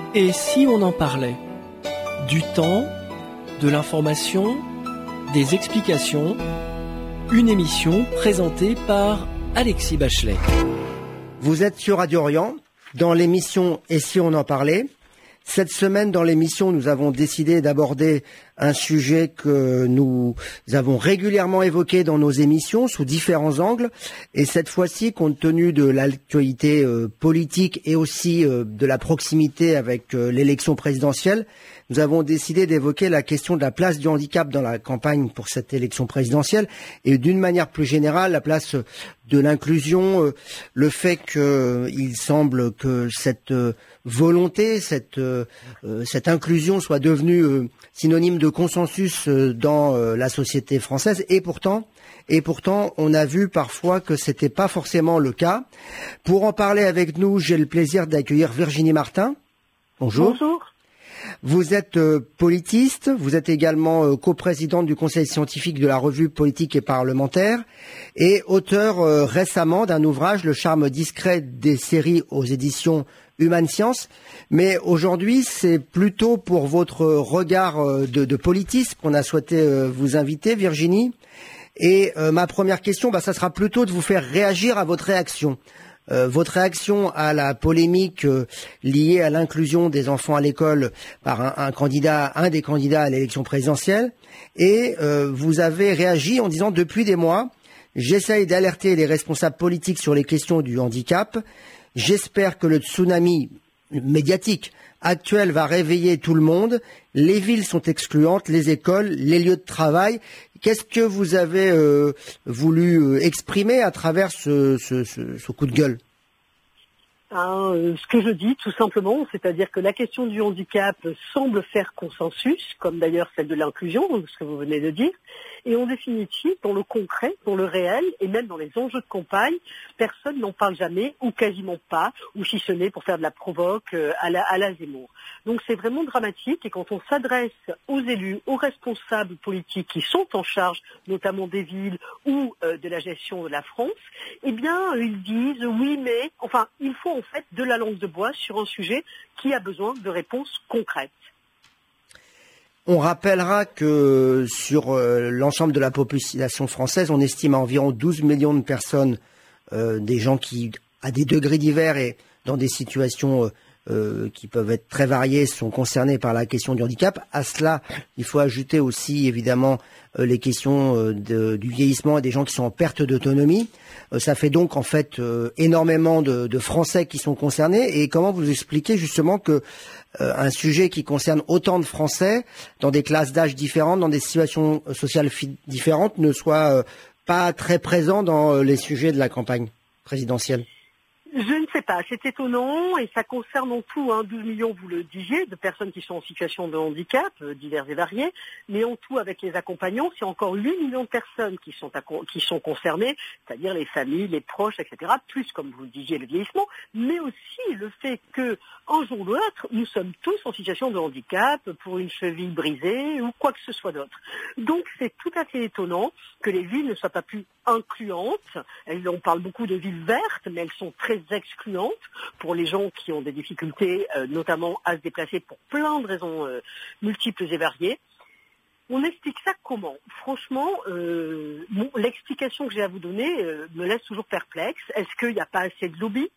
Et si on en parlait? Du temps, de l'information, des explications, une émission présentée par Alexis Bachelet. Vous êtes sur Radio Orient, dans l'émission « Et si on en parlait ?» Cette semaine, dans l'émission, nous avons décidé d'aborder un sujet que nous avons régulièrement évoqué dans nos émissions sous différents angles. Et cette fois-ci, compte tenu de l'actualité politique et aussi de la proximité avec l'élection présidentielle, nous avons décidé d'évoquer la question de la place du handicap dans la campagne pour cette élection présidentielle et d'une manière plus générale, la place de l'inclusion, le fait qu'il semble que cette volonté, cette inclusion soit devenue synonyme de consensus dans la société française et pourtant, on a vu parfois que c'était pas forcément le cas. Pour en parler avec nous, j'ai le plaisir d'accueillir Virginie Martin. Bonjour. Bonjour. Vous êtes politiste, vous êtes également coprésidente du conseil scientifique de la revue Politique et Parlementaire et auteur récemment d'un ouvrage, Le charme discret des séries aux éditions Human Science. Mais aujourd'hui, c'est plutôt pour votre regard de politiste qu'on a souhaité vous inviter, Virginie. Et ma première question, ça sera plutôt de vous faire réagir à votre réaction. Votre réaction à la polémique liée à l'inclusion des enfants à l'école par un des candidats à l'élection présidentielle. Et vous avez réagi en disant « Depuis des mois, j'essaye d'alerter les responsables politiques sur les questions du handicap. J'espère que le tsunami médiatique actuel va réveiller tout le monde. Les villes sont excluantes, les écoles, les lieux de travail. » Qu'est-ce que vous avez voulu exprimer à travers ce coup de gueule? Ce que je dis, tout simplement, c'est-à-dire que la question du handicap semble faire consensus, comme d'ailleurs celle de l'inclusion, ce que vous venez de dire, et en définitive, dans le concret, dans le réel, et même dans les enjeux de campagne, personne n'en parle jamais, ou quasiment pas, ou si ce n'est pour faire de la provoque à la Zemmour. Donc c'est vraiment dramatique, et quand on s'adresse aux élus, aux responsables politiques qui sont en charge, notamment des villes ou de la gestion de la France, eh bien, ils disent oui, mais, enfin, il faut en fait de la langue de bois sur un sujet qui a besoin de réponses concrètes. On rappellera que sur l'ensemble de la population française, on estime à environ 12 millions de personnes, des gens qui, à des degrés divers et dans des situations qui peuvent être très variées, sont concernés par la question du handicap. À cela, il faut ajouter aussi évidemment les questions du vieillissement et des gens qui sont en perte d'autonomie. Ça fait donc en fait énormément de Français qui sont concernés. Et comment vous expliquez justement que un sujet qui concerne autant de Français dans des classes d'âge différentes, dans des situations sociales différentes, ne soit pas très présent dans les sujets de la campagne présidentielle? Je ne sais pas, c'est étonnant et ça concerne en tout 12 millions, vous le disiez, de personnes qui sont en situation de handicap, divers et variés, mais en tout avec les accompagnants, c'est encore 8 millions de personnes qui sont concernées, c'est-à-dire les familles, les proches, etc., plus, comme vous le disiez, le vieillissement, mais aussi le fait que, un jour ou l'autre, nous sommes tous en situation de handicap pour une cheville brisée ou quoi que ce soit d'autre. Donc c'est tout à fait étonnant que les villes ne soient pas plus incluantes. On parle beaucoup de villes vertes, mais elles sont très excluantes pour les gens qui ont des difficultés, notamment à se déplacer pour plein de raisons multiples et variées. On explique ça comment? Franchement, l'explication que j'ai à vous donner me laisse toujours perplexe. Est-ce qu'il n'y a pas assez de lobby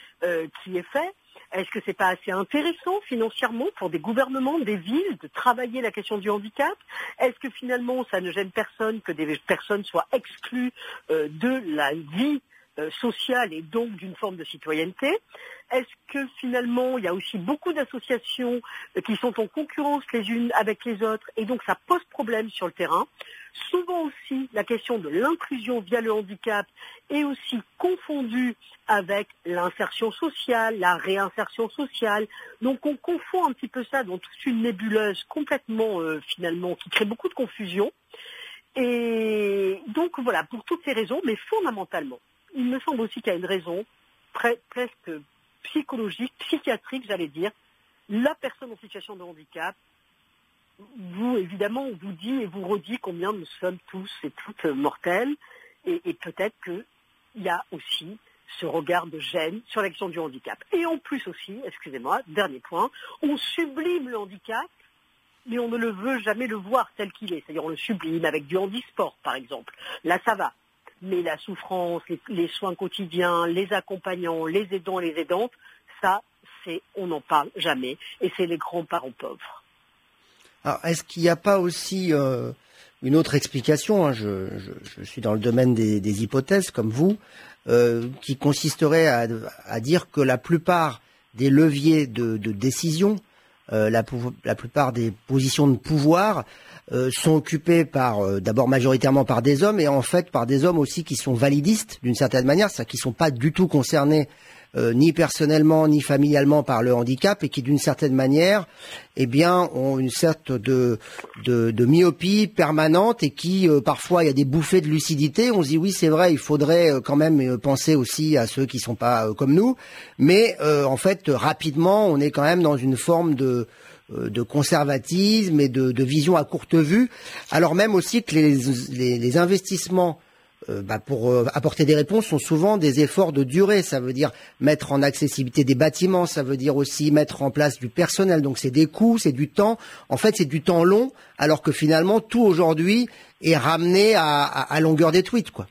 qui est fait? Est-ce que c'est pas assez intéressant financièrement pour des gouvernements, des villes, de travailler la question du handicap? Est-ce que finalement ça ne gêne personne que des personnes soient exclues de la vie sociale et donc d'une forme de citoyenneté? Est-ce que finalement il y a aussi beaucoup d'associations qui sont en concurrence les unes avec les autres et donc ça pose problème sur le terrain? Souvent aussi la question de l'inclusion via le handicap est aussi confondue avec l'insertion sociale, la réinsertion sociale. Donc on confond un petit peu ça dans toute une nébuleuse complètement finalement qui crée beaucoup de confusion. Et donc voilà, pour toutes ces raisons, mais fondamentalement, il me semble aussi qu'il y a une raison presque psychologique, psychiatrique, j'allais dire. La personne en situation de handicap, vous, évidemment, on vous dit et vous redit combien nous sommes tous et toutes mortels. Et peut-être qu'il y a aussi ce regard de gêne sur la question du handicap. Et en plus aussi, excusez-moi, dernier point, on sublime le handicap, mais on ne le veut jamais le voir tel qu'il est. C'est-à-dire on le sublime avec du handisport, par exemple. Là, ça va. Mais la souffrance, les soins quotidiens, les accompagnants, les aidants et les aidantes, ça, on n'en parle jamais. Et c'est les grands-parents pauvres. Alors, est-ce qu'il n'y a pas aussi une autre explication, hein, je suis dans le domaine des hypothèses, comme vous, qui consisterait à dire que la plupart des leviers de décision, la plupart des positions de pouvoir sont occupées d'abord majoritairement par des hommes et en fait par des hommes aussi qui sont validistes d'une certaine manière, c'est-à-dire qui sont pas du tout concernés ni personnellement ni familialement par le handicap et qui d'une certaine manière ont une sorte de myopie permanente et qui parfois il y a des bouffées de lucidité, on se dit oui c'est vrai il faudrait quand même penser aussi à ceux qui sont pas comme nous, mais en fait rapidement on est quand même dans une forme de conservatisme et de vision à courte vue, alors même aussi que les investissements pour apporter des réponses sont souvent des efforts de durée. Ça veut dire mettre en accessibilité des bâtiments, ça veut dire aussi mettre en place du personnel. Donc c'est des coûts, c'est du temps. En fait, c'est du temps long, alors que finalement tout aujourd'hui est ramené à longueur des tweets, quoi.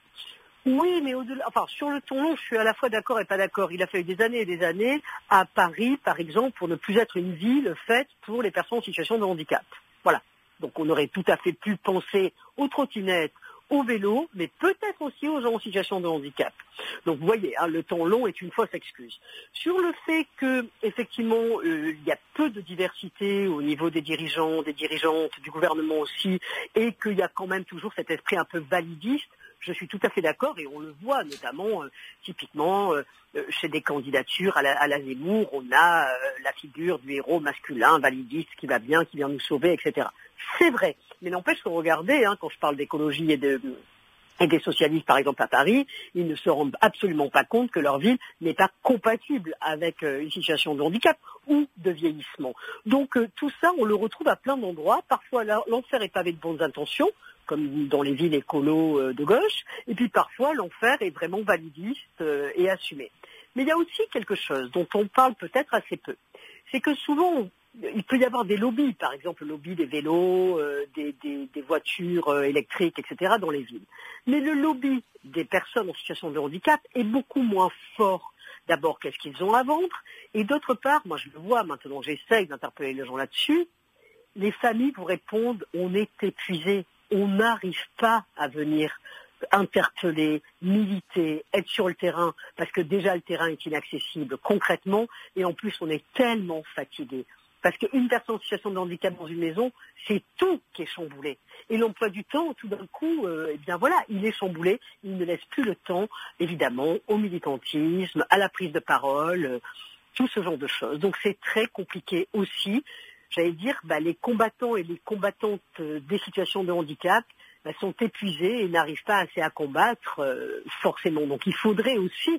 Oui, mais sur le temps long, je suis à la fois d'accord et pas d'accord. Il a fallu des années et des années à Paris, par exemple, pour ne plus être une ville faite pour les personnes en situation de handicap. Voilà. Donc on aurait tout à fait pu penser aux trottinettes, au vélo, mais peut-être aussi aux gens en situation de handicap. Donc vous voyez, le temps long est une fausse excuse. Sur le fait que effectivement il y a peu de diversité au niveau des dirigeants, des dirigeantes, du gouvernement aussi, et qu'il y a quand même toujours cet esprit un peu validiste, je suis tout à fait d'accord et on le voit notamment typiquement chez des candidatures à la Zemmour, on a la figure du héros masculin validiste qui va bien, qui vient nous sauver, etc. C'est vrai, mais n'empêche que regardez, quand je parle d'écologie et des socialistes, par exemple, à Paris, ils ne se rendent absolument pas compte que leur ville n'est pas compatible avec une situation de handicap ou de vieillissement. Donc tout ça, on le retrouve à plein d'endroits. Parfois, l'enfer est pavé de bonnes intentions, comme dans les villes écolos de gauche, et puis parfois, l'enfer est vraiment validiste et assumé. Mais il y a aussi quelque chose dont on parle peut-être assez peu. C'est que souvent, il peut y avoir des lobbies, par exemple le lobby des vélos, des voitures électriques, etc. dans les villes. Mais le lobby des personnes en situation de handicap est beaucoup moins fort. D'abord, qu'est-ce qu'ils ont à vendre? Et d'autre part, moi je le vois maintenant, j'essaye d'interpeller les gens là-dessus, les familles vous répondent, on est épuisé, on n'arrive pas à venir interpeller, militer, être sur le terrain, parce que déjà le terrain est inaccessible concrètement, et en plus on est tellement fatigué. Parce qu'une personne en situation de handicap dans une maison, c'est tout qui est chamboulé. Et l'emploi du temps, tout d'un coup, il est chamboulé. Il ne laisse plus le temps, évidemment, au militantisme, à la prise de parole, tout ce genre de choses. Donc c'est très compliqué aussi. J'allais dire, les combattants et les combattantes des situations de handicap sont épuisés et n'arrivent pas assez à combattre forcément. Donc il faudrait aussi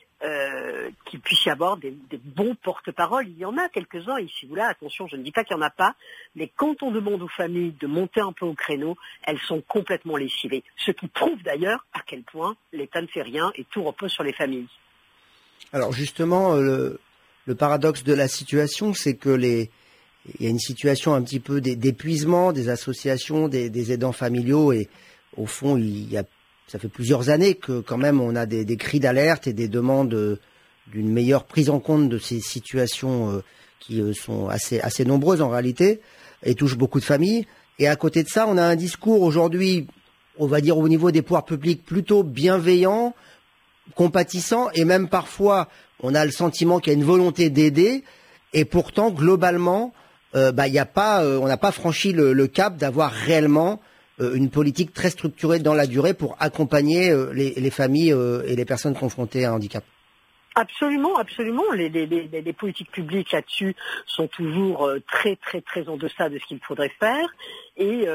qu'il puisse y avoir des bons porte-paroles. Il y en a quelques-uns ici ou là, attention, je ne dis pas qu'il n'y en a pas, mais quand on demande aux familles de monter un peu au créneau, elles sont complètement lessivées. Ce qui prouve d'ailleurs à quel point l'État ne fait rien et tout repose sur les familles. Alors justement, le paradoxe de la situation, c'est que il y a une situation un petit peu d'épuisement des associations, des aidants familiaux, et au fond, ça fait plusieurs années que quand même on a des cris d'alerte et des demandes d'une meilleure prise en compte de ces situations qui sont assez nombreuses en réalité et touchent beaucoup de familles. Et à côté de ça, on a un discours aujourd'hui, on va dire au niveau des pouvoirs publics, plutôt bienveillant, compatissant, et même parfois on a le sentiment qu'il y a une volonté d'aider, et pourtant globalement on n'a pas franchi le cap d'avoir réellement une politique très structurée dans la durée pour accompagner les familles et les personnes confrontées à un handicap. Absolument, absolument. Les politiques publiques là-dessus sont toujours très, très, très en deçà de ce qu'il faudrait faire. Et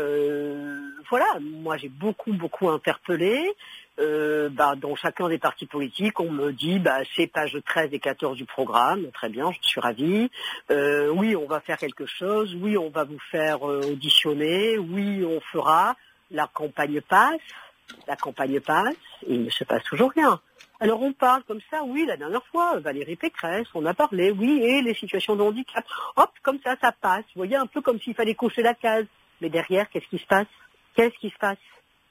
moi j'ai beaucoup interpellé. Dans chacun des partis politiques, on me dit c'est page 13 et 14 du programme, très bien, je suis ravie. Oui, on va faire quelque chose, oui, on va vous faire auditionner, oui, on fera, la campagne passe, La campagne passe et il ne se passe toujours rien. Alors on parle comme ça, oui, la dernière fois, Valérie Pécresse, on a parlé, oui, et les situations de handicap. Hop, comme ça passe. Vous voyez, un peu comme s'il fallait cocher la case. Mais derrière, qu'est-ce qui se passe? Qu'est-ce qui se passe?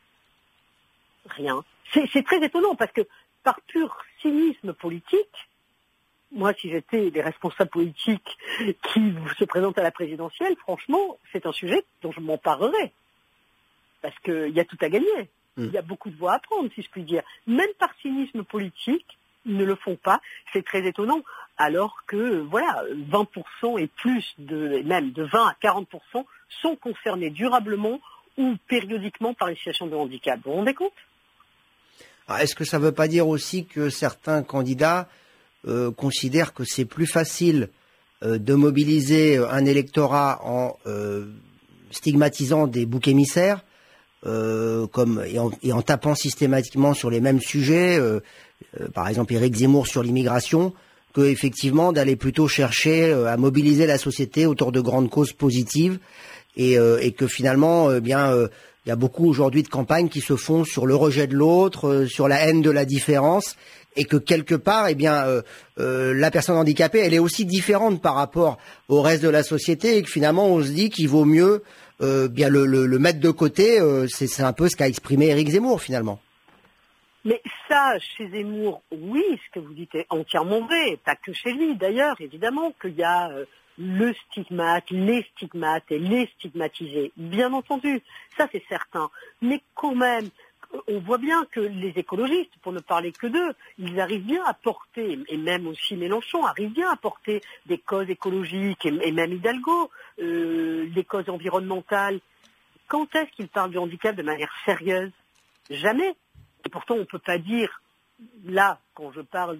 Rien. C'est très étonnant parce que par pur cynisme politique, moi, si j'étais des responsables politiques qui se présentent à la présidentielle, franchement, c'est un sujet dont je m'emparerais. Parce qu'il y a tout à gagner. Il y a beaucoup de voix à prendre, si je puis dire. Même par cynisme politique, ils ne le font pas. C'est très étonnant. Alors que, voilà, 20% et plus, même de 20 à 40% sont concernés durablement ou périodiquement par les situations de handicap. Vous vous rendez compte? Alors, est-ce que ça ne veut pas dire aussi que certains candidats considèrent que c'est plus facile de mobiliser un électorat en stigmatisant des boucs émissaires et en tapant systématiquement sur les mêmes sujets, par exemple Éric Zemmour sur l'immigration, que effectivement d'aller plutôt chercher à mobiliser la société autour de grandes causes positives et que finalement il y a beaucoup aujourd'hui de campagnes qui se font sur le rejet de l'autre, sur la haine de la différence, et que quelque part, la personne handicapée, elle est aussi différente par rapport au reste de la société, et que finalement, on se dit qu'il vaut mieux le mettre de côté. C'est un peu ce qu'a exprimé Éric Zemmour, finalement. Mais ça, chez Zemmour, oui, ce que vous dites est entièrement vrai. Pas que chez lui, d'ailleurs, évidemment, qu'il y a le stigmate, les stigmates et les stigmatisés. Bien entendu, ça c'est certain. Mais quand même, on voit bien que les écologistes, pour ne parler que d'eux, ils arrivent bien à porter, et même aussi Mélenchon arrive bien à porter des causes écologiques, et même Hidalgo, des causes environnementales. Quand est-ce qu'ils parlent du handicap de manière sérieuse? Jamais. Et pourtant, on ne peut pas dire, là, quand je parle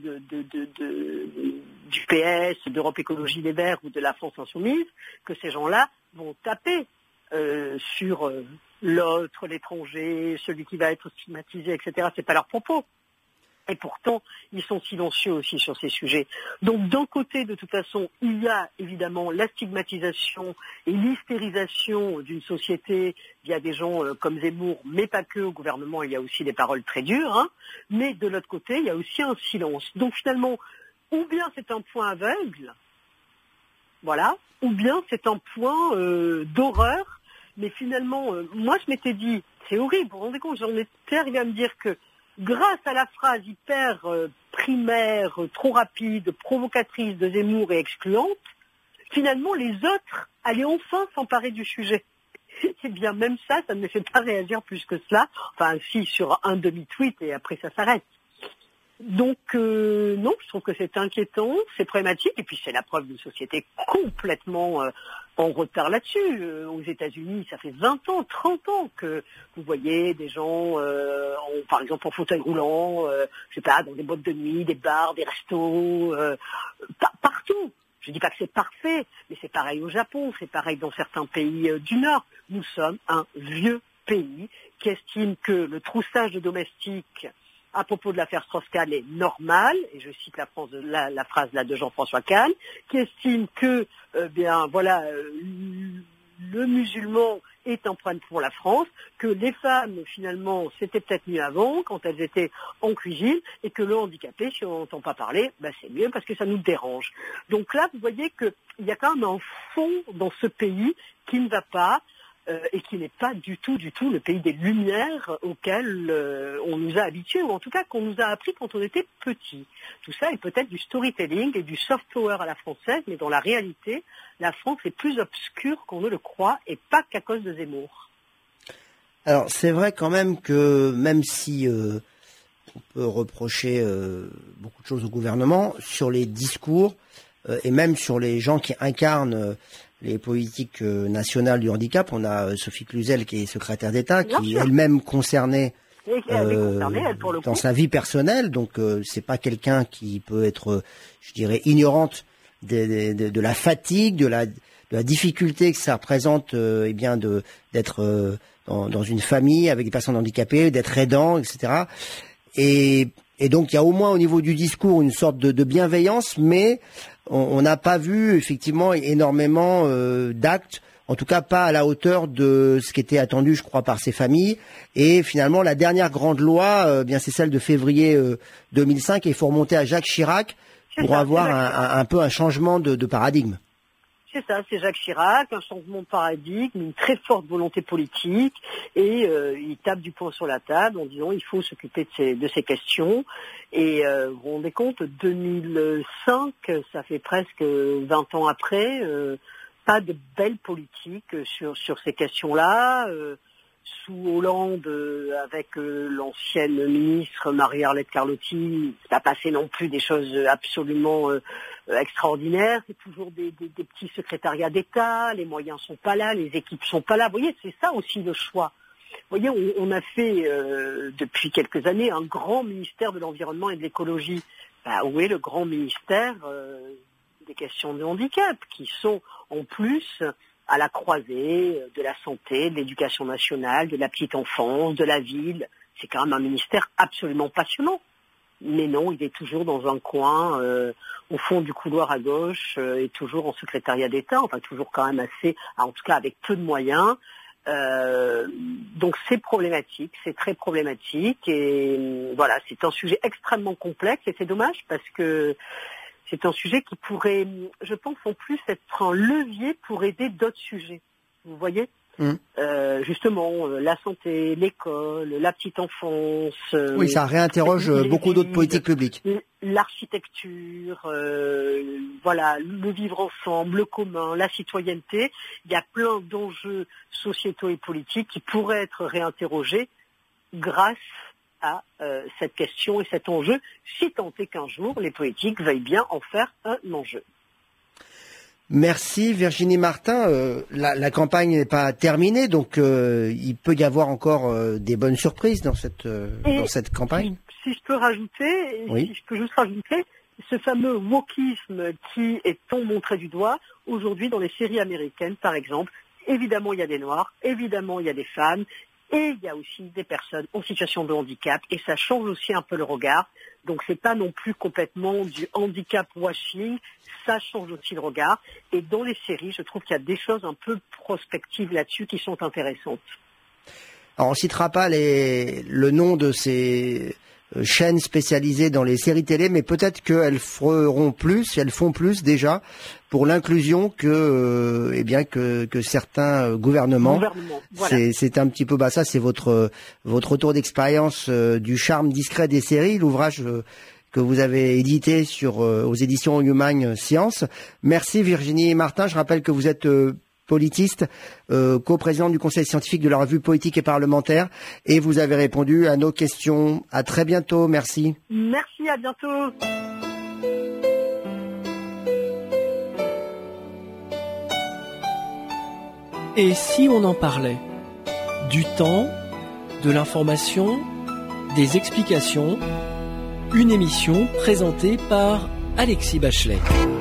du PS, d'Europe Écologie Les Verts ou de la France Insoumise, que ces gens-là vont taper sur l'autre, l'étranger, celui qui va être stigmatisé, etc. C'est pas leur propos. Et pourtant, ils sont silencieux aussi sur ces sujets. Donc, d'un côté, de toute façon, il y a évidemment la stigmatisation et l'hystérisation d'une société via des gens comme Zemmour, mais pas que. Au gouvernement, il y a aussi des paroles très dures. Hein. Mais de l'autre côté, il y a aussi un silence. Donc, finalement, ou bien c'est un point aveugle, voilà, ou bien c'est un point d'horreur. Mais finalement, moi, je m'étais dit, c'est horrible, vous vous rendez compte, j'en étais arrivé à me dire que grâce à la phrase hyper primaire, trop rapide, provocatrice de Zemmour et excluante, finalement, les autres allaient enfin s'emparer du sujet. Eh bien, même ça ne me fait pas réagir plus que cela. Enfin, si, sur un demi-tweet, et après, ça s'arrête. Donc, non, je trouve que c'est inquiétant, c'est problématique, et puis c'est la preuve d'une société complètement en retard là-dessus. Aux États-Unis, ça fait 20 ans, 30 ans que vous voyez des gens, par exemple en fauteuil roulant, je sais pas, dans des boîtes de nuit, des bars, des restos, partout. Je dis pas que c'est parfait, mais c'est pareil au Japon, c'est pareil dans certains pays du Nord. Nous sommes un vieux pays qui estime que le troussage de domestiques à propos de l'affaire Strauss-Kahn est normal, et je cite la phrase là de Jean-François Kahn, qui estime que le musulman est un problème pour la France, que les femmes finalement c'était peut-être mieux avant quand elles étaient en cuisine, et que le handicapé, si on n'entend pas parler, c'est mieux parce que ça nous dérange. Donc là, vous voyez qu'il y a quand même un fond dans ce pays qui ne va pas, et qui n'est pas du tout le pays des Lumières auquel on nous a habitués, ou en tout cas qu'on nous a appris quand on était petit. Tout ça est peut-être du storytelling et du soft power à la française, mais dans la réalité, la France est plus obscure qu'on ne le croit, et pas qu'à cause de Zemmour. Alors c'est vrai quand même que même si on peut reprocher beaucoup de choses au gouvernement, sur les discours et même sur les gens qui incarnent les politiques nationales du handicap, on a Sophie Cluzel qui est secrétaire d'État, qui est elle-même concernée dans sa vie personnelle, donc c'est pas quelqu'un qui peut être, je dirais, ignorante de la fatigue, de la difficulté que ça représente, d'être dans une famille avec des personnes handicapées, d'être aidant, etc. Et donc il y a au moins au niveau du discours une sorte de bienveillance, mais on n'a pas vu effectivement énormément d'actes en tout cas pas à la hauteur de ce qui était attendu, je crois, par ces familles. Et finalement, la dernière grande loi, bien c'est celle de février 2005, et il faut remonter à Jacques Chirac pour avoir un peu un changement de paradigme. C'est ça, c'est Jacques Chirac, un changement de paradigme, une très forte volonté politique, et il tape du poing sur la table en disant il faut s'occuper de ces questions. Et vous vous rendez compte, 2005, ça fait presque 20 ans après, pas de belle politique sur ces questions-là. Sous Hollande, avec l'ancienne ministre Marie-Arlette Carlotti, c'est pas passé non plus des choses absolument extraordinaires. C'est toujours des petits secrétariats d'État, les moyens sont pas là, les équipes sont pas là. Vous voyez, c'est ça aussi le choix. Vous voyez, on a fait depuis quelques années un grand ministère de l'environnement et de l'écologie. Où est le grand ministère des questions de handicap, qui sont en plus à la croisée de la santé, de l'éducation nationale, de la petite enfance, de la ville. C'est quand même un ministère absolument passionnant. Mais non, il est toujours dans un coin, au fond du couloir à gauche, et toujours en secrétariat d'État, enfin toujours quand même assez, en tout cas avec peu de moyens. Donc c'est problématique, c'est très problématique, et voilà, c'est un sujet extrêmement complexe, et c'est dommage parce que c'est un sujet qui pourrait, je pense, en plus être un levier pour aider d'autres sujets. Vous voyez, justement, la santé, l'école, la petite enfance. Oui, ça réinterroge beaucoup d'autres politiques publiques. L'architecture, voilà, le vivre ensemble, le commun, la citoyenneté. Il y a plein d'enjeux sociétaux et politiques qui pourraient être réinterrogés grâce à cette question et cet enjeu, si tant est qu'un jour les politiques veuillent bien en faire un enjeu. Merci Virginie Martin. La campagne n'est pas terminée, donc il peut y avoir encore des bonnes surprises dans cette campagne. Si je peux rajouter, oui. Si je peux juste rajouter, ce fameux wokisme qui est tant montré du doigt aujourd'hui dans les séries américaines, par exemple. Évidemment, il y a des Noirs, évidemment, il y a des femmes. Et il y a aussi des personnes en situation de handicap, et ça change aussi un peu le regard. Donc c'est pas non plus complètement du handicap washing, ça change aussi le regard. Et dans les séries, je trouve qu'il y a des choses un peu prospectives là-dessus qui sont intéressantes. Alors on citera pas le nom de ces chaînes spécialisées dans les séries télé, mais peut-être qu'elles feront plus, elles font plus déjà pour l'inclusion que certains gouvernements. Voilà. C'est un petit peu ça, c'est votre retour d'expérience du charme discret des séries, l'ouvrage que vous avez édité aux éditions Human Science. Merci Virginie Martin. Je rappelle que vous êtes politiste, coprésidente du Conseil scientifique de la revue Politique et Parlementaire, et vous avez répondu à nos questions. À très bientôt, merci. Merci, à bientôt. Et si on en parlait du temps, de l'information, des explications, une émission présentée par Alexis Bachelet.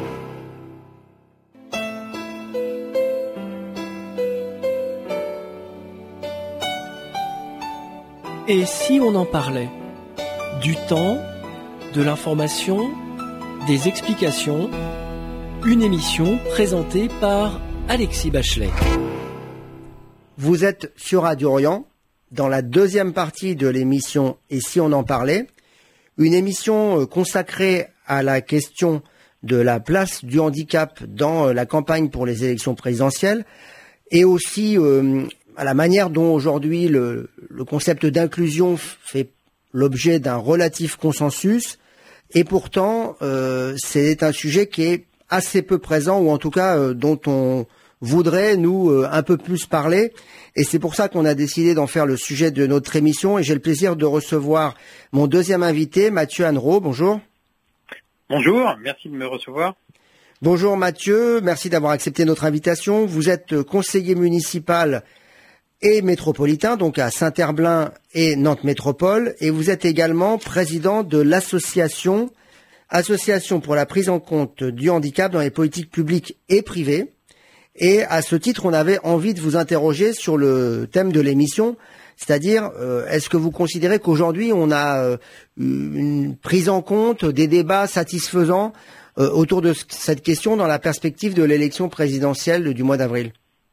Et si on en parlait du temps, de l'information, des explications, une émission présentée par Alexis Bachelet. Vous êtes sur Radio Orient, dans la deuxième partie de l'émission « Et si on en parlait ?», une émission consacrée à la question de la place du handicap dans la campagne pour les élections présidentielles, et aussi à la manière dont aujourd'hui le concept d'inclusion fait l'objet d'un relatif consensus, et pourtant c'est un sujet qui est assez peu présent, ou en tout cas dont on voudrait nous un peu plus parler, et c'est pour ça qu'on a décidé d'en faire le sujet de notre émission, et j'ai le plaisir de recevoir mon deuxième invité, Mathieu Annereau. Bonjour. Bonjour, merci de me recevoir. Bonjour Mathieu, merci d'avoir accepté notre invitation. Vous êtes conseiller municipal et métropolitain, donc à Saint-Herblain et Nantes Métropole, et vous êtes également président de l'association pour la prise en compte du handicap dans les politiques publiques et privées. Et à ce titre, on avait envie de vous interroger sur le thème de l'émission, c'est-à-dire, est-ce que vous considérez qu'aujourd'hui, on a une prise en compte, des débats satisfaisants autour de cette question dans la perspective de l'élection présidentielle du mois d'avril ?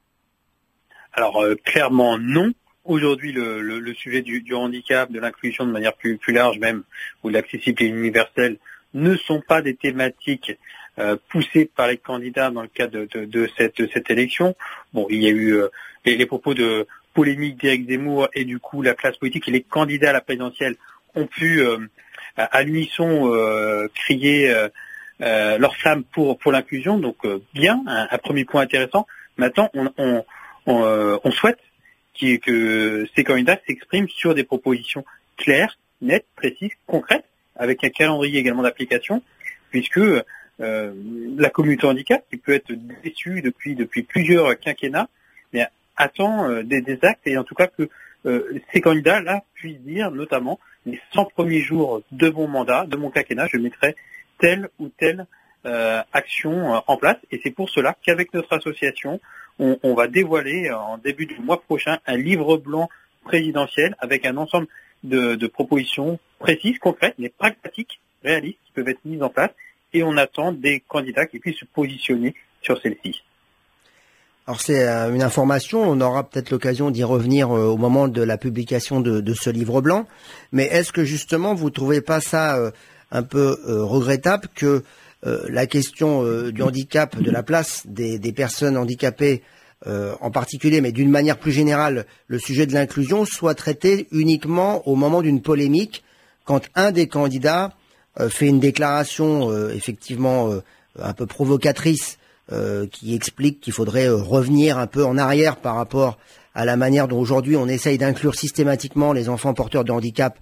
Alors clairement non. Aujourd'hui, le sujet du handicap, de l'inclusion de manière plus large même, ou de l'accessibilité universelle, ne sont pas des thématiques poussées par les candidats dans le cadre de cette élection. Bon, il y a eu les propos de polémique d'Éric Zemmour et du coup la classe politique et les candidats à la présidentielle ont pu à l'unisson crier leur flamme pour l'inclusion. Donc bien, un premier point intéressant. Maintenant, on souhaite que ces candidats s'expriment sur des propositions claires, nettes, précises, concrètes, avec un calendrier également d'application, puisque la communauté handicap, qui peut être déçue depuis plusieurs quinquennats, mais attend des actes, et en tout cas que ces candidats-là puissent dire, notamment, les 100 premiers jours de mon mandat, de mon quinquennat, je mettrai telle ou telle action en place. Et c'est pour cela qu'avec notre association, on va dévoiler en début du mois prochain un livre blanc présidentiel avec un ensemble de propositions précises, concrètes, mais pragmatiques, réalistes, qui peuvent être mises en place. Et on attend des candidats qui puissent se positionner sur celle-ci. Alors c'est une information, on aura peut-être l'occasion d'y revenir au moment de la publication de ce livre blanc. Mais est-ce que justement vous trouvez pas ça un peu regrettable que la question du handicap, de la place des personnes handicapées en particulier, mais d'une manière plus générale, le sujet de l'inclusion soit traité uniquement au moment d'une polémique, quand un des candidats fait une déclaration effectivement un peu provocatrice, qui explique qu'il faudrait revenir un peu en arrière par rapport à la manière dont aujourd'hui on essaye d'inclure systématiquement les enfants porteurs de handicap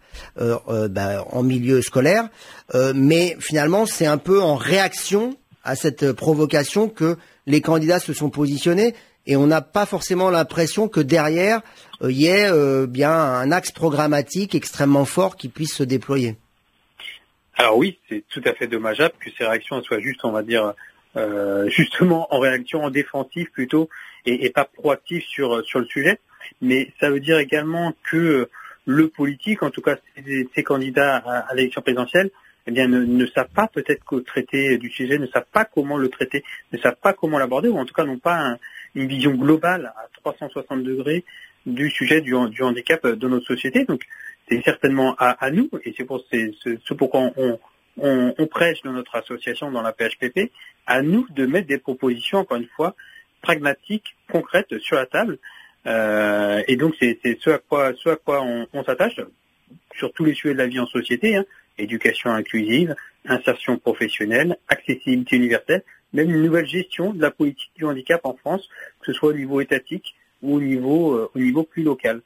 en milieu scolaire. Mais finalement, c'est un peu en réaction à cette provocation que les candidats se sont positionnés et on n'a pas forcément l'impression que derrière, il y ait bien un axe programmatique extrêmement fort qui puisse se déployer. Alors oui, c'est tout à fait dommageable que ces réactions soient juste, on va dire, justement en réaction, en défensif plutôt, et pas proactif sur le sujet. Mais ça veut dire également que le politique, en tout cas ces candidats à l'élection présidentielle, eh bien ne savent pas peut-être traiter du sujet, ne savent pas comment le traiter, ne savent pas comment l'aborder, ou en tout cas n'ont pas une vision globale à 360 degrés du sujet du handicap dans notre société. Donc c'est certainement à nous, et c'est pourquoi on prêche dans notre association, dans la PHPP, à nous de mettre des propositions, encore une fois, pragmatiques, concrètes sur la table. Et donc c'est ce à quoi on s'attache sur tous les sujets de la vie en société, hein. Éducation inclusive, insertion professionnelle, accessibilité universelle, même une nouvelle gestion de la politique du handicap en France, que ce soit au niveau étatique ou au niveau plus local.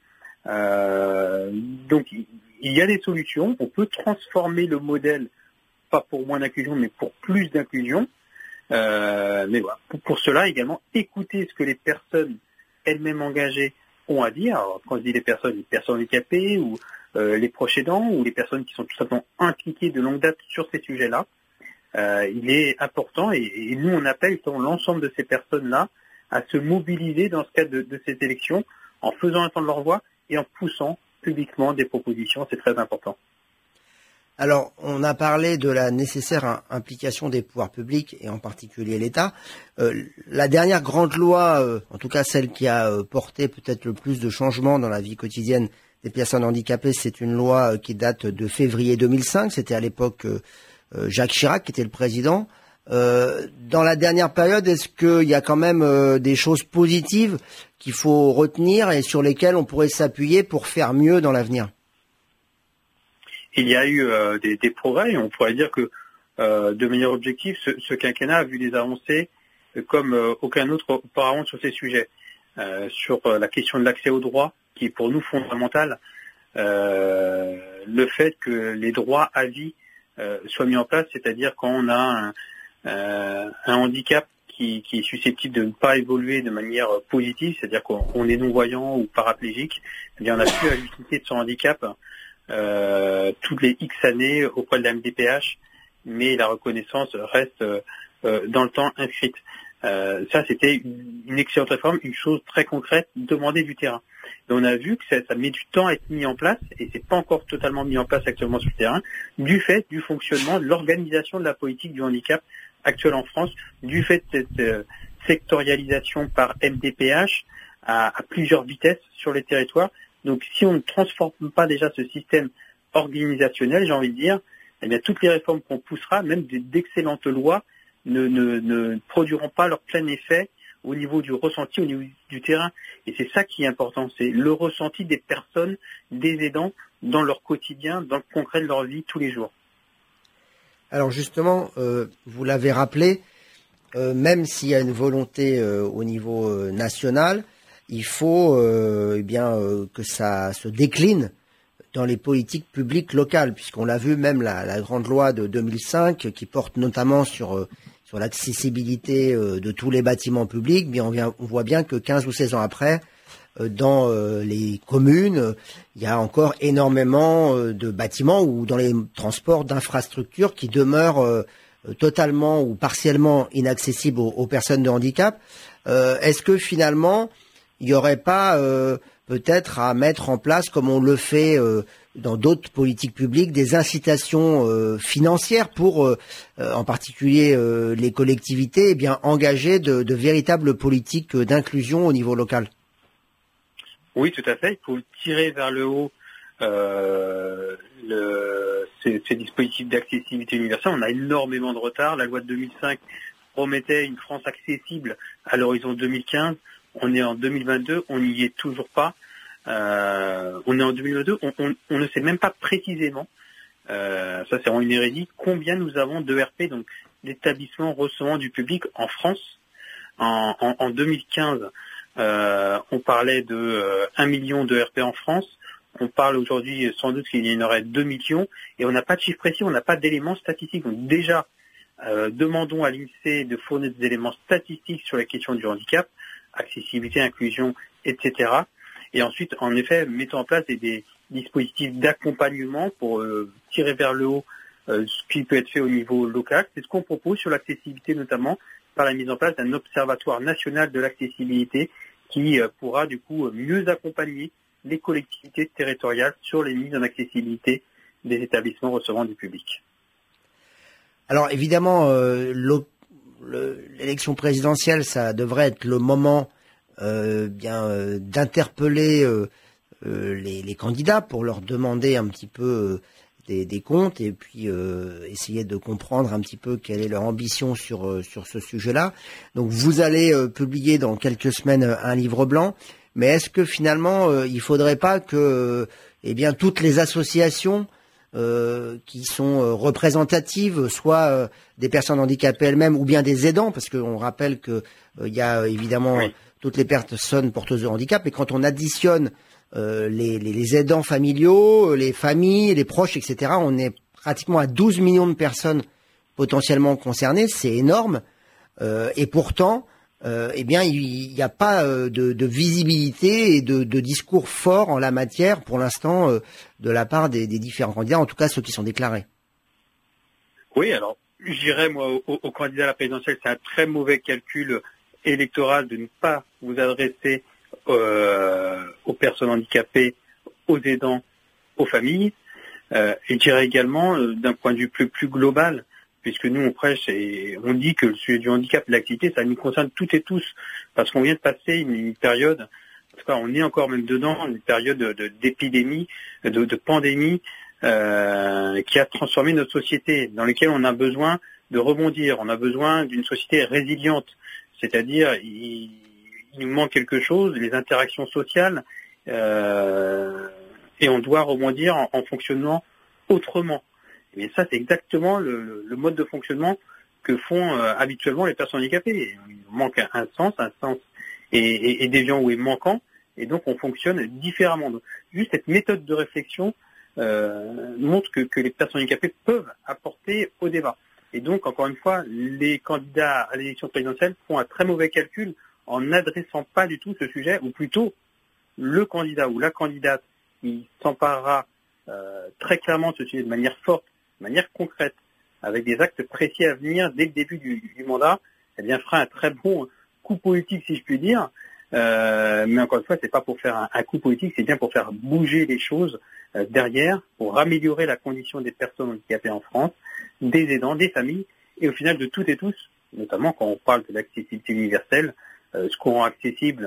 Donc il y a des solutions, on peut transformer le modèle, pas pour moins d'inclusion, mais pour plus d'inclusion. Mais voilà, pour cela également, écouter ce que les personnes elles-mêmes engagées ont à dire. Alors, quand je dis les personnes handicapées ou les proches aidants ou les personnes qui sont tout simplement impliquées de longue date sur ces sujets-là, il est important et nous on appelle l'ensemble de ces personnes-là à se mobiliser dans ce cadre de ces élections en faisant entendre leur voix et en poussant publiquement des propositions. C'est très important. Alors, on a parlé de la nécessaire implication des pouvoirs publics et en particulier l'État. La dernière grande loi, en tout cas celle qui a porté peut-être le plus de changements dans la vie quotidienne des personnes handicapées, c'est une loi qui date de février 2005. C'était à l'époque Jacques Chirac qui était le président. Dans la dernière période, est-ce qu'il y a quand même des choses positives qu'il faut retenir et sur lesquelles on pourrait s'appuyer pour faire mieux dans l'avenir ? Il y a eu des progrès et on pourrait dire que de manière objective, ce quinquennat a vu des avancées comme aucun autre auparavant sur ces sujets. Sur la question de l'accès aux droits, qui est pour nous fondamental, le fait que les droits à vie soient mis en place, c'est-à-dire quand on a un handicap qui est susceptible de ne pas évoluer de manière positive, c'est-à-dire qu'on est non-voyant ou paraplégique, eh bien on a pu la justifier de son handicap toutes les X années auprès de la MDPH, mais la reconnaissance reste dans le temps inscrite. Ça, c'était une excellente réforme, une chose très concrète demandée du terrain. Et on a vu que ça met du temps à être mis en place, et c'est pas encore totalement mis en place actuellement sur le terrain, du fait du fonctionnement, de l'organisation de la politique du handicap actuelle en France, du fait de cette sectorialisation par MDPH, à plusieurs vitesses sur les territoires. Donc si on ne transforme pas déjà ce système organisationnel, j'ai envie de dire, eh bien toutes les réformes qu'on poussera, même d'excellentes lois, ne produiront pas leur plein effet au niveau du ressenti, au niveau du terrain. Et c'est ça qui est important, c'est le ressenti des personnes, des aidants, dans leur quotidien, dans le concret de leur vie tous les jours. Alors justement, vous l'avez rappelé, même s'il y a une volonté au niveau national, il faut que ça se décline dans les politiques publiques locales, puisqu'on l'a vu, même la grande loi de 2005 qui porte notamment sur l'accessibilité de tous les bâtiments publics, mais on voit bien que 15 ou 16 ans après, dans les communes, il y a encore énormément de bâtiments ou dans les transports d'infrastructures qui demeurent totalement ou partiellement inaccessibles aux personnes de handicap. Est-ce que finalement, il n'y aurait pas peut-être à mettre en place, comme on le fait dans d'autres politiques publiques, des incitations financières pour, en particulier les collectivités, engager de véritables politiques d'inclusion au niveau local? Oui, tout à fait. Il faut tirer vers le haut ces dispositifs d'accessibilité universelle. On a énormément de retard. La loi de 2005 promettait une France accessible à l'horizon 2015. On est en 2022, on n'y est toujours pas. On est en 2022, on ne sait même pas précisément, ça c'est vraiment une hérésie, combien nous avons d'ERP, donc d'établissements recevant du public en France. En 2015, on parlait de 1 million d'ERP en France. On parle aujourd'hui sans doute qu'il y en aurait 2 millions et on n'a pas de chiffre précis, on n'a pas d'éléments statistiques. Donc déjà, demandons à l'INSEE de fournir des éléments statistiques sur la question du handicap, accessibilité, inclusion, etc. Et ensuite, en effet, mettons en place des dispositifs d'accompagnement pour tirer vers le haut ce qui peut être fait au niveau local. C'est ce qu'on propose sur l'accessibilité, notamment par la mise en place d'un observatoire national de l'accessibilité qui pourra du coup mieux accompagner les collectivités territoriales sur les mises en accessibilité des établissements recevant du public. Alors évidemment, l'élection présidentielle, ça devrait être le moment d'interpeller les candidats pour leur demander un petit peu des comptes et puis essayer de comprendre un petit peu quelle est leur ambition sur ce sujet-là. Donc vous allez publier dans quelques semaines un livre blanc, mais est-ce que finalement il faudrait pas que toutes les associations qui sont représentatives, soit des personnes handicapées elles-mêmes ou bien des aidants, parce qu'on rappelle que il y a évidemment toutes les personnes porteuses de handicap, et quand on additionne les aidants familiaux, les familles, les proches, etc., on est pratiquement à 12 millions de personnes potentiellement concernées, c'est énorme, et pourtant, il n'y a pas de visibilité et de discours fort en la matière pour l'instant de la part des différents candidats, en tout cas ceux qui sont déclarés. Oui, alors je dirais moi au candidat à la présidentielle, c'est un très mauvais calcul électoral de ne pas vous adresser aux personnes handicapées, aux aidants, aux familles. Je dirais également d'un point de vue plus global, puisque nous on prêche et on dit que le sujet du handicap et de l'activité, ça nous concerne toutes et tous, parce qu'on vient de passer une période, en tout cas on est encore même dedans, une période d'épidémie, de pandémie, qui a transformé notre société, dans laquelle on a besoin de rebondir, on a besoin d'une société résiliente, c'est-à-dire il nous manque quelque chose, les interactions sociales, et on doit rebondir en fonctionnant autrement. Et ça, c'est exactement le mode de fonctionnement que font habituellement les personnes handicapées. Il manque un sens est déviant ou est manquant, et donc on fonctionne différemment. Donc, juste cette méthode de réflexion montre que les personnes handicapées peuvent apporter au débat. Et donc, encore une fois, les candidats à l'élection présidentielle font un très mauvais calcul en n'adressant pas du tout ce sujet, ou plutôt le candidat ou la candidate qui s'emparera très clairement de ce sujet de manière forte, de manière concrète, avec des actes précis à venir dès le début du mandat, fera un très bon coup politique, si je puis dire. Mais encore une fois, c'est pas pour faire un coup politique, c'est bien pour faire bouger les choses derrière, pour améliorer la condition des personnes handicapées en France, des aidants, des familles, et au final de toutes et tous, notamment quand on parle de l'accessibilité universelle, ce qu'on rend accessible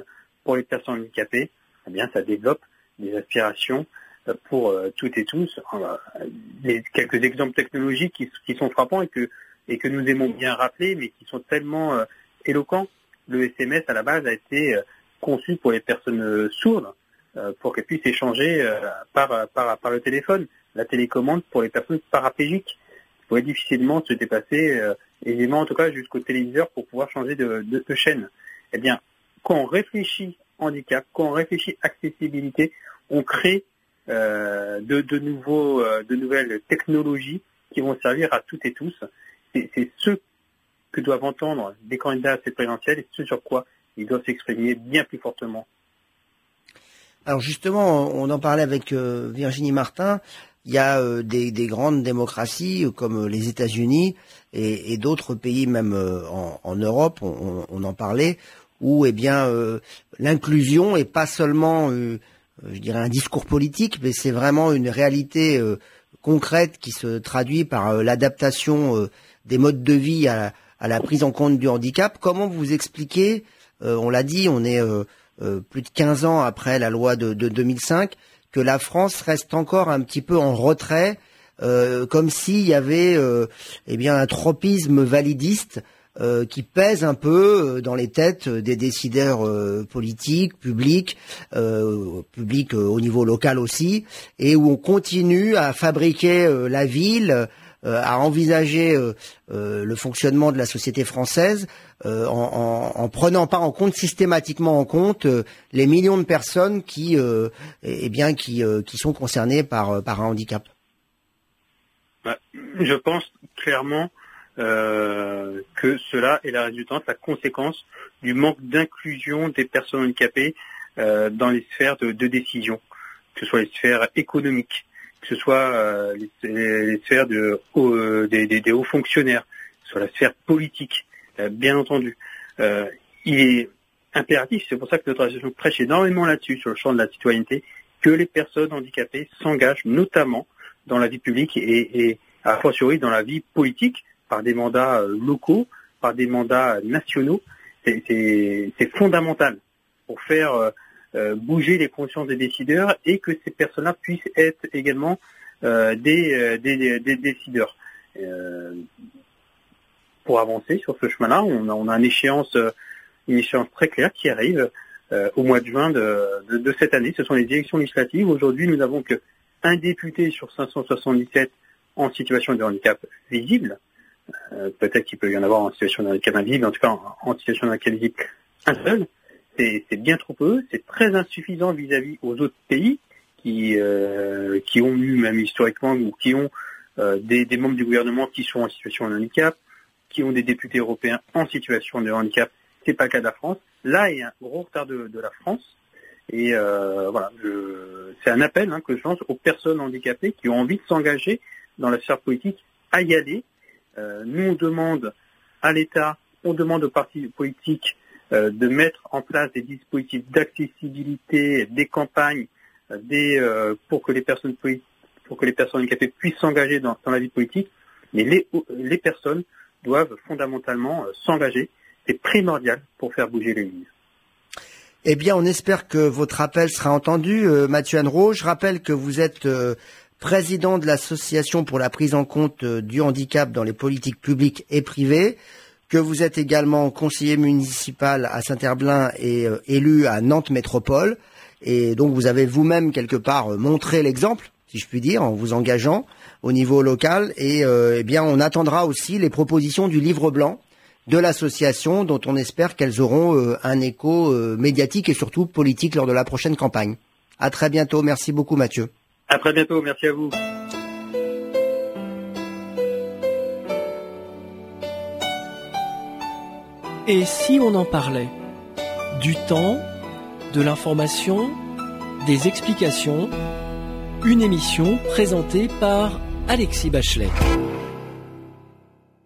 pour les personnes handicapées, eh bien, ça développe des aspirations pour toutes et tous. Quelques exemples technologiques qui sont frappants et que nous aimons bien rappeler, mais qui sont tellement éloquents. Le SMS, à la base, a été conçu pour les personnes sourdes, pour qu'elles puissent échanger par le téléphone. La télécommande pour les personnes paraplégiques. Il pouvait difficilement se dépasser aisément, en tout cas, jusqu'au téléviseur pour pouvoir changer de chaîne. Eh bien, quand on réfléchit handicap, quand on réfléchit accessibilité, on crée de nouvelles technologies qui vont servir à toutes et tous. C'est ce que doivent entendre des candidats à cette présidentielle et ce sur quoi ils doivent s'exprimer bien plus fortement. Alors justement, on en parlait avec Virginie Martin. Il y a des grandes démocraties comme les États-Unis et d'autres pays même en Europe, on en parlait, où eh bien l'inclusion est pas seulement je dirais un discours politique, mais c'est vraiment une réalité concrète qui se traduit par l'adaptation des modes de vie à la prise en compte du handicap. Comment vous expliquez, on l'a dit, on est plus de 15 ans après la loi de 2005, que la France reste encore un petit peu en retrait, comme s'il y avait eh bien un tropisme validiste qui pèse un peu dans les têtes des décideurs politiques, publics au niveau local aussi, et où on continue à fabriquer la ville, à envisager le fonctionnement de la société française en prenant pas en compte systématiquement en compte les millions de personnes qui sont concernées par un handicap. Je pense clairement que cela est la résultante, la conséquence du manque d'inclusion des personnes handicapées dans les sphères de décision, que ce soit les sphères économiques, que ce soit les sphères des hauts fonctionnaires, que ce soit la sphère politique, bien entendu. Il est impératif, c'est pour ça que notre association prêche énormément là-dessus, sur le champ de la citoyenneté, que les personnes handicapées s'engagent notamment dans la vie publique et a fortiori dans la vie politique, par des mandats locaux, par des mandats nationaux. C'est fondamental pour faire bouger les consciences des décideurs et que ces personnes-là puissent être également des décideurs. Pour avancer sur ce chemin-là, on a une échéance très claire qui arrive au mois de juin de cette année. Ce sont les élections législatives. Aujourd'hui, nous n'avons qu'un député sur 577 en situation de handicap visible. Peut-être qu'il peut y en avoir en situation de handicap invisible, en tout cas en situation de handicap visible, un seul. C'est bien trop peu, c'est très insuffisant vis-à-vis aux autres pays qui ont eu, même historiquement, ou qui ont des membres du gouvernement qui sont en situation de handicap, qui ont des députés européens en situation de handicap. C'est pas le cas de la France. Là, il y a un gros retard de la France. Et voilà, c'est un appel que je lance aux personnes handicapées qui ont envie de s'engager dans la sphère politique à y aller. Nous, on demande à l'État, on demande aux partis politiques de mettre en place des dispositifs d'accessibilité, des campagnes, pour que les personnes handicapées puissent s'engager dans la vie politique. Mais les personnes doivent fondamentalement s'engager. C'est primordial pour faire bouger les lignes. Eh bien, on espère que votre appel sera entendu, Mathieu Hannereau. Je rappelle que vous êtes président de l'Association pour la prise en compte du handicap dans les politiques publiques et privées, que vous êtes également conseiller municipal à Saint-Herblain et élu à Nantes Métropole. Et donc, vous avez vous-même, quelque part, montré l'exemple, si je puis dire, en vous engageant au niveau local. Et eh bien, on attendra aussi les propositions du livre blanc de l'association, dont on espère qu'elles auront un écho médiatique et surtout politique lors de la prochaine campagne. À très bientôt. Merci beaucoup, Mathieu. À très bientôt. Merci à vous. Et si on en parlait du temps, de l'information, des explications, une émission présentée par Alexis Bachelet.